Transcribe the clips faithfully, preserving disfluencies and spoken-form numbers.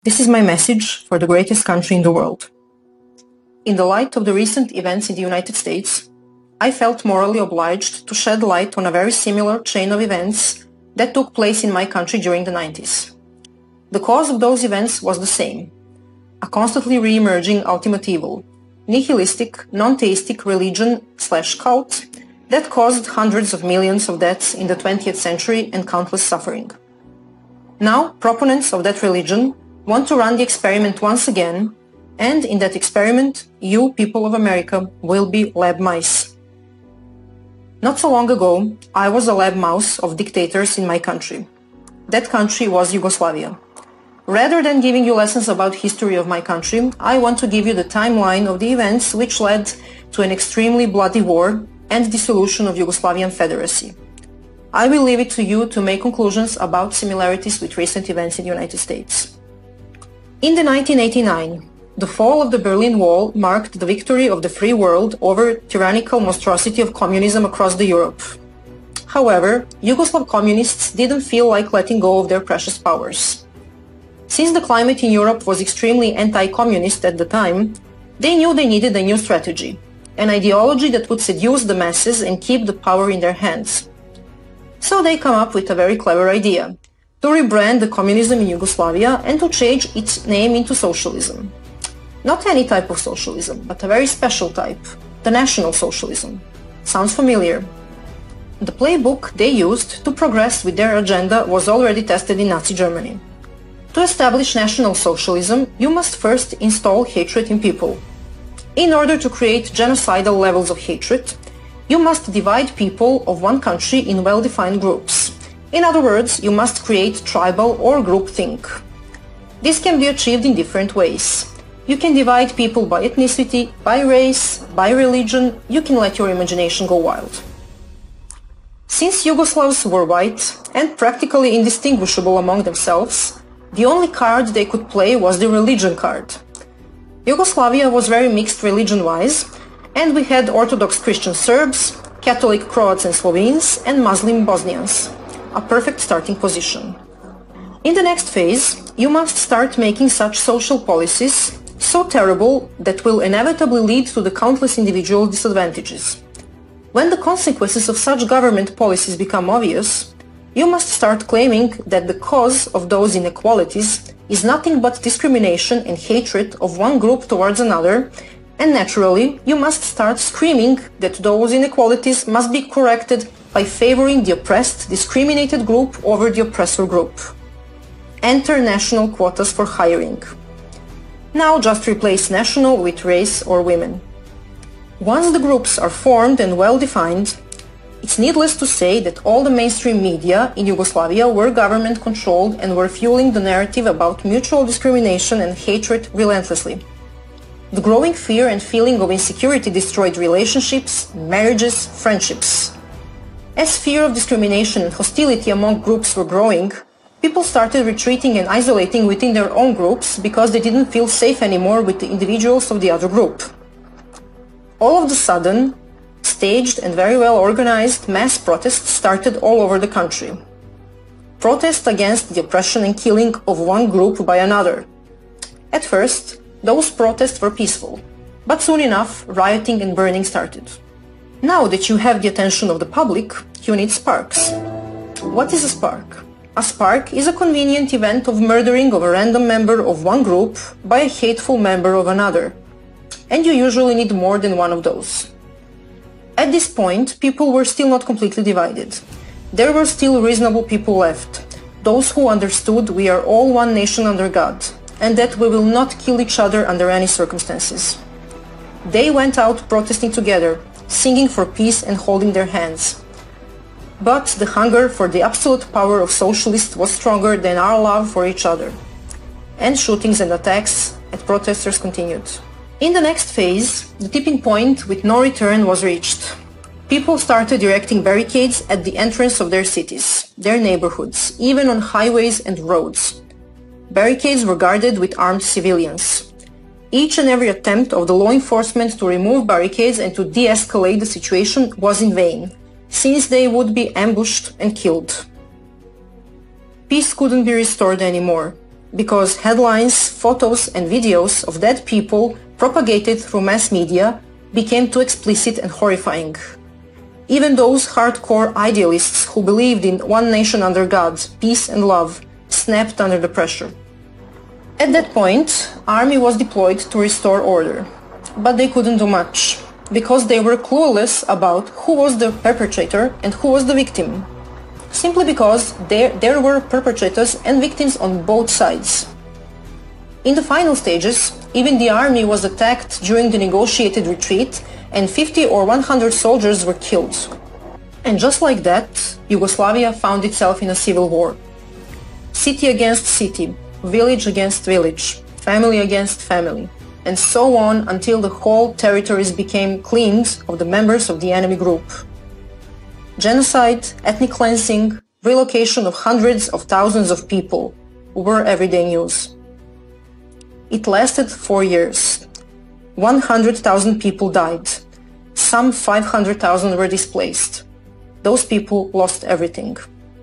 This is my message for the greatest country in the world. In the light of the recent events in the United States, I felt morally obliged to shed light on a very similar chain of events that took place in my country during the nineties. The cause of those events was the same: a constantly re-emerging ultimate evil, nihilistic, non-theistic religion slash cult that caused hundreds of millions of deaths in the twentieth century and countless suffering. Now, proponents of that religion want to run the experiment once again, and in that experiment, you, people of America, will be lab mice. Not so long ago, I was a lab mouse of dictators in my country. That country was Yugoslavia. Rather than giving you lessons about history of my country, I want to give you the timeline of the events which led to an extremely bloody war and dissolution of Yugoslavian Federacy. I will leave it to you to make conclusions about similarities with recent events in the United States. In the nineteen eighty-nine, the fall of the Berlin Wall marked the victory of the free world over tyrannical monstrosity of communism across the Europe. However, Yugoslav communists didn't feel like letting go of their precious powers. Since the climate in Europe was extremely anti-communist at the time, they knew they needed a new strategy, an ideology that would seduce the masses and keep the power in their hands. So they come up with a very clever idea: to rebrand the communism in Yugoslavia and to change its name into socialism. Not any type of socialism, but a very special type, the National Socialism. Sounds familiar? The playbook they used to progress with their agenda was already tested in Nazi Germany. To establish National Socialism, you must first install hatred in people. In order to create genocidal levels of hatred, you must divide people of one country in well-defined groups. In other words, you must create tribal or groupthink. This can be achieved in different ways. You can divide people by ethnicity, by race, by religion. You can let your imagination go wild. Since Yugoslavs were white and practically indistinguishable among themselves, the only card they could play was the religion card. Yugoslavia was very mixed religion-wise, and we had Orthodox Christian Serbs, Catholic Croats and Slovenes, and Muslim Bosnians. A perfect starting position. In the next phase, you must start making such social policies so terrible that will inevitably lead to the countless individual disadvantages. When the consequences of such government policies become obvious, you must start claiming that the cause of those inequalities is nothing but discrimination and hatred of one group towards another, and naturally, you must start screaming that those inequalities must be corrected by favoring the oppressed, discriminated group over the oppressor group. Enter national quotas for hiring. Now just replace national with race or women. Once the groups are formed and well-defined, it's needless to say that all the mainstream media in Yugoslavia were government-controlled and were fueling the narrative about mutual discrimination and hatred relentlessly. The growing fear and feeling of insecurity destroyed relationships, marriages, friendships. As fear of discrimination and hostility among groups were growing, people started retreating and isolating within their own groups because they didn't feel safe anymore with the individuals of the other group. All of a sudden, staged and very well organized mass protests started all over the country. Protests against the oppression and killing of one group by another. At first, those protests were peaceful, but soon enough, rioting and burning started. Now that you have the attention of the public, you need sparks. What is a spark? A spark is a convenient event of murdering of a random member of one group by a hateful member of another. And you usually need more than one of those. At this point, people were still not completely divided. There were still reasonable people left, those who understood we are all one nation under God, and that we will not kill each other under any circumstances. They went out protesting together, singing for peace and holding their hands. But the hunger for the absolute power of socialists was stronger than our love for each other. And shootings and attacks at protesters continued. In the next phase, the tipping point with no return was reached. People started erecting barricades at the entrance of their cities, their neighborhoods, even on highways and roads. Barricades were guarded with armed civilians. Each and every attempt of the law enforcement to remove barricades and to de-escalate the situation was in vain, since they would be ambushed and killed. Peace couldn't be restored anymore. because headlines, photos and videos of dead people propagated through mass media became too explicit and horrifying. Even those hardcore idealists who believed in one nation under God, peace and love, snapped under the pressure. At that point, army was deployed to restore order, but they couldn't do much, because they were clueless about who was the perpetrator and who was the victim. Simply because there, there were perpetrators and victims on both sides. In the final stages, even the army was attacked during the negotiated retreat and fifty or one hundred soldiers were killed. And just like that, Yugoslavia found itself in a civil war. City against city, village against village, family against family, and so on until the whole territories became cleaned of the members of the enemy group. Genocide, ethnic cleansing, relocation of hundreds of thousands of people were everyday news. It lasted four years. one hundred thousand people died. Some five hundred thousand were displaced. Those people lost everything.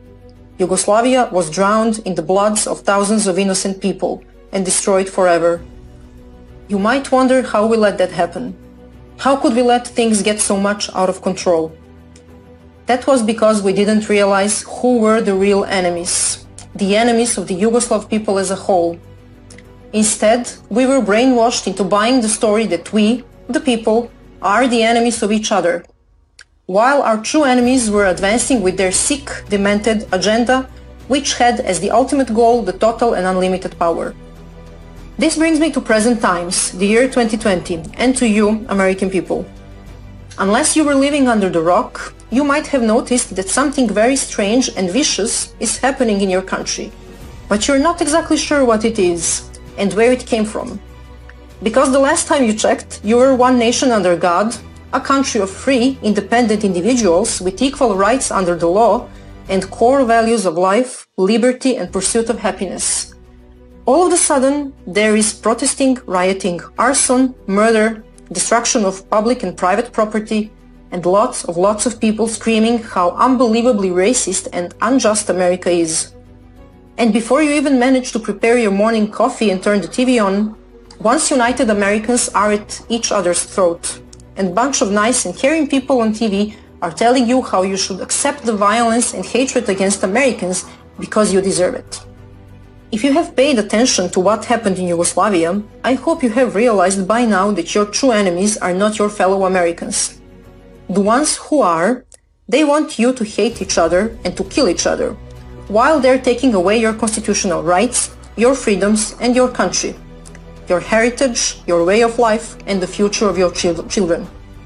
Yugoslavia was drowned in the bloods of thousands of innocent people and destroyed forever. You might wonder how we let that happen. How could we let things get so much out of control? That was because we didn't realize who were the real enemies, the enemies of the Yugoslav people as a whole. Instead, we were brainwashed into buying the story that we, the people, are the enemies of each other, while our true enemies were advancing with their sick, demented agenda, which had as the ultimate goal the total and unlimited power. This brings me to present times, the year twenty twenty, and to you, American people. Unless you were living under the rock, you might have noticed that something very strange and vicious is happening in your country, but you're not exactly sure what it is and where it came from. Because the last time you checked, you were one nation under God, a country of free, independent individuals with equal rights under the law and core values of life, liberty and pursuit of happiness. All of a sudden, there is protesting, rioting, arson, murder, destruction of public and private property, and lots of lots of people screaming how unbelievably racist and unjust America is. And before you even manage to prepare your morning coffee and turn the T V on, once united Americans are at each other's throat, and a bunch of nice and caring people on T V are telling you how you should accept the violence and hatred against Americans because you deserve it. If you have paid attention to what happened in Yugoslavia, I hope you have realized by now that your true enemies are not your fellow Americans. The ones who are, they want you to hate each other and to kill each other, while they're taking away your constitutional rights, your freedoms and your country, your heritage, your way of life and the future of your children.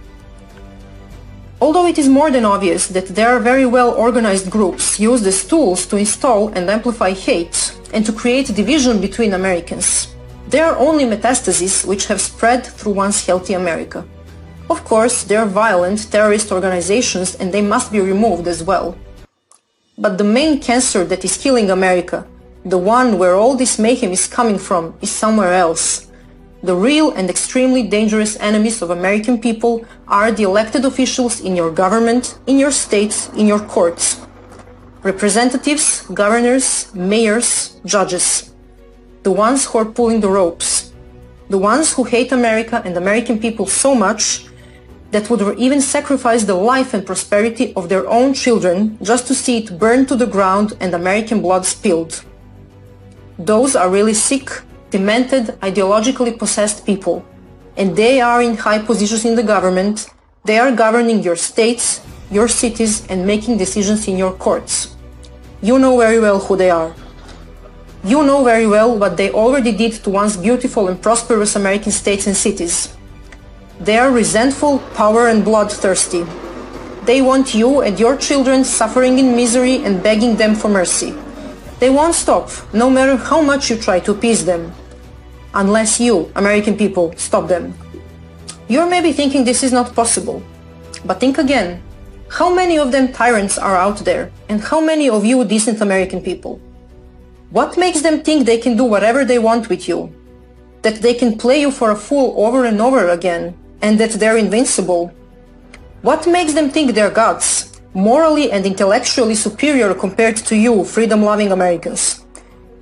Although it is more than obvious that there are very well organized groups used as tools to install and amplify hate and to create division between Americans, there are only metastases which have spread through once healthy America. Of course, there are violent terrorist organizations and they must be removed as well. But the main cancer that is killing America, the one where all this mayhem is coming from, is somewhere else. The real and extremely dangerous enemies of American people are the elected officials in your government, in your states, in your courts. Representatives, governors, mayors, judges. The ones who are pulling the ropes. The ones who hate America and American people so much that would even sacrifice the life and prosperity of their own children just to see it burn to the ground and American blood spilled. Those are really sick, demented, ideologically possessed people, and they are in high positions in the government. They are governing your states, your cities, and making decisions in your courts. You know very well who they are. You know very well what they already did to once beautiful and prosperous American states and cities. They are resentful, power and bloodthirsty. They want you and your children suffering in misery and begging them for mercy. They won't stop, no matter how much you try to appease them. Unless you, American people, stop them. You're maybe thinking this is not possible. But think again. How many of them tyrants are out there? And how many of you decent American people? What makes them think they can do whatever they want with you? That they can play you for a fool over and over again? And that they're invincible? What makes them think they're gods, morally and intellectually superior compared to you, freedom-loving Americans?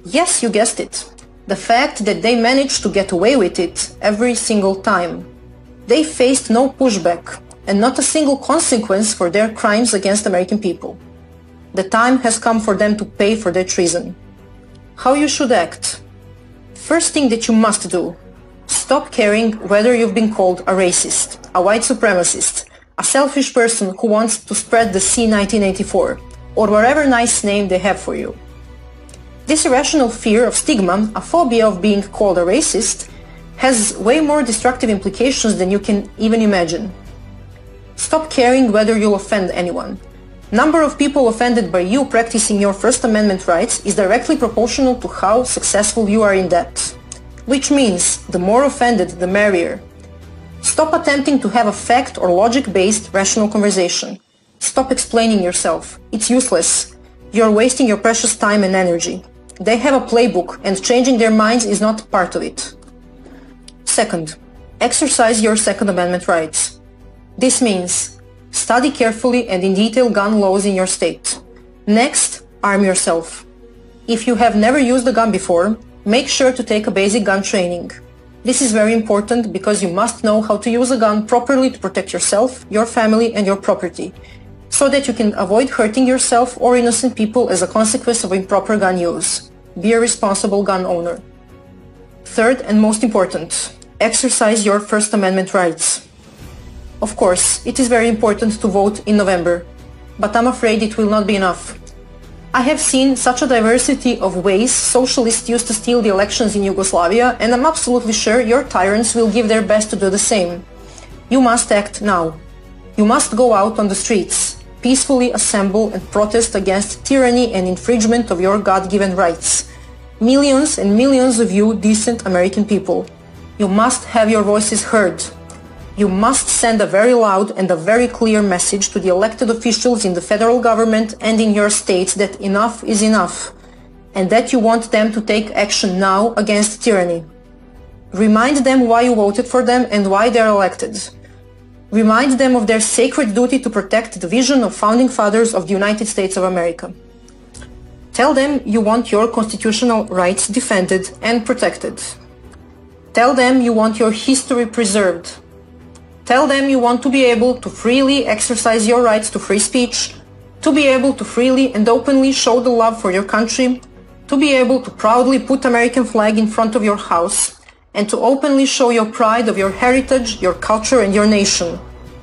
Yes, you guessed it. The fact that they managed to get away with it every single time. They faced no pushback and not a single consequence for their crimes against American people. The time has come for them to pay for their treason. How you should act? First thing that you must do: stop caring whether you've been called a racist, a white supremacist, a selfish person who wants to spread the C nineteen eighty-four, or whatever nice name they have for you. This irrational fear of stigma, a phobia of being called a racist, has way more destructive implications than you can even imagine. Stop caring whether you'll offend anyone. Number of people offended by you practicing your First Amendment rights is directly proportional to how successful you are in that. Which means, the more offended, the merrier. Stop attempting to have a fact or logic-based rational conversation. Stop explaining yourself. It's useless. You're wasting your precious time and energy. They have a playbook, and changing their minds is not part of it. Second, exercise your Second Amendment rights. This means study carefully and in detail gun laws in your state. Next, arm yourself. If you have never used a gun before, make sure to take a basic gun training. This is very important because you must know how to use a gun properly to protect yourself, your family, and your property, so that you can avoid hurting yourself or innocent people as a consequence of improper gun use. Be a responsible gun owner. Third and most important, exercise your First Amendment rights. Of course, it is very important to vote in November, but I'm afraid it will not be enough. I have seen such a diversity of ways socialists used to steal the elections in Yugoslavia, and I'm absolutely sure your tyrants will give their best to do the same. You must act now. You must go out on the streets, peacefully assemble and protest against tyranny and infringement of your God-given rights. Millions and millions of you decent American people. You must have your voices heard. You must send a very loud and a very clear message to the elected officials in the federal government and in your states that enough is enough, and that you want them to take action now against tyranny. Remind them why you voted for them and why they are elected. Remind them of their sacred duty to protect the vision of founding fathers of the United States of America. Tell them you want your constitutional rights defended and protected. Tell them you want your history preserved. Tell them you want to be able to freely exercise your rights to free speech, to be able to freely and openly show the love for your country, to be able to proudly put American flag in front of your house, and to openly show your pride of your heritage, your culture, and your nation.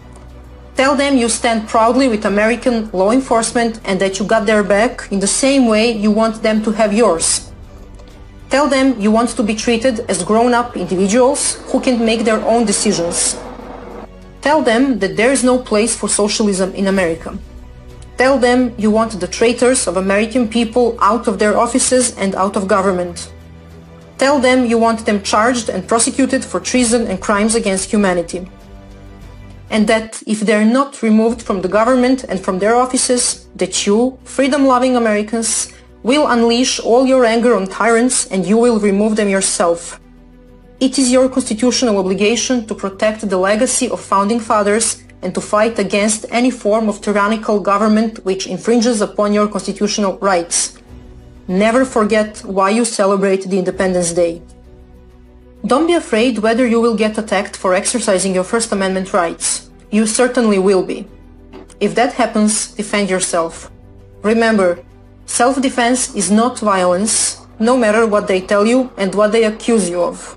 Tell them you stand proudly with American law enforcement and that you got their back in the same way you want them to have yours. Tell them you want to be treated as grown-up individuals who can make their own decisions. Tell them that there is no place for socialism in America. Tell them you want the traitors of American people out of their offices and out of government. Tell them you want them charged and prosecuted for treason and crimes against humanity. And that if they're not removed from the government and from their offices, that you, freedom-loving Americans, will unleash all your anger on tyrants and you will remove them yourself. It is your constitutional obligation to protect the legacy of founding fathers and to fight against any form of tyrannical government which infringes upon your constitutional rights. Never forget why you celebrate the Independence Day. Don't be afraid whether you will get attacked for exercising your First Amendment rights. You certainly will be. If that happens, defend yourself. Remember, self-defense is not violence, no matter what they tell you and what they accuse you of.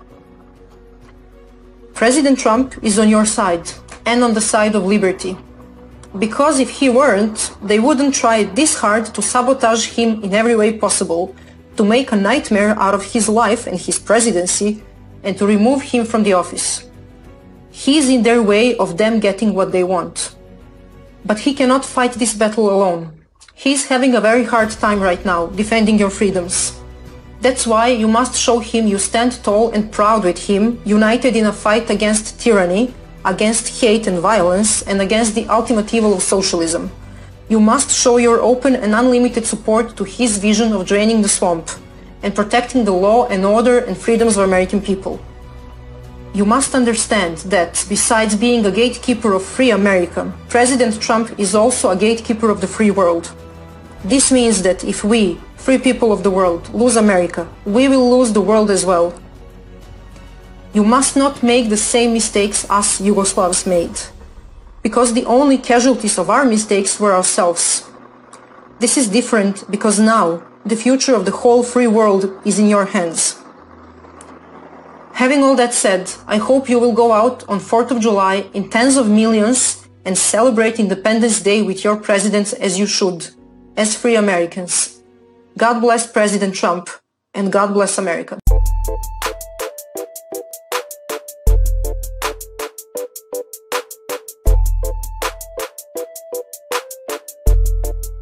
President Trump is on your side, and on the side of liberty. Because if he weren't, they wouldn't try this hard to sabotage him in every way possible, to make a nightmare out of his life and his presidency, and to remove him from the office. He's in their way of them getting what they want. But he cannot fight this battle alone. He's having a very hard time right now, defending your freedoms. That's why you must show him you stand tall and proud with him, united in a fight against tyranny, against hate and violence, and against the ultimate evil of socialism. You must show your open and unlimited support to his vision of draining the swamp and protecting the law and order and freedoms of American people. You must understand that, besides being a gatekeeper of free America, President Trump is also a gatekeeper of the free world. This means that if we, Free people of the world, lose America. We will lose the world as well. You must not make the same mistakes us Yugoslavs made, because the only casualties of our mistakes were ourselves. This is different because now the future of the whole free world is in your hands. Having all that said, I hope you will go out on fourth of July in tens of millions and celebrate Independence Day with your presidents as you should, as free Americans. God bless President Trump, and God bless America.